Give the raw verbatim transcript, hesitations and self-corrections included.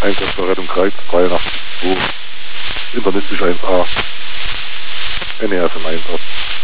Einsatzverrettung Kreuz dreiundachtzig zwei, internistisch eins a, N E F im Einsatz.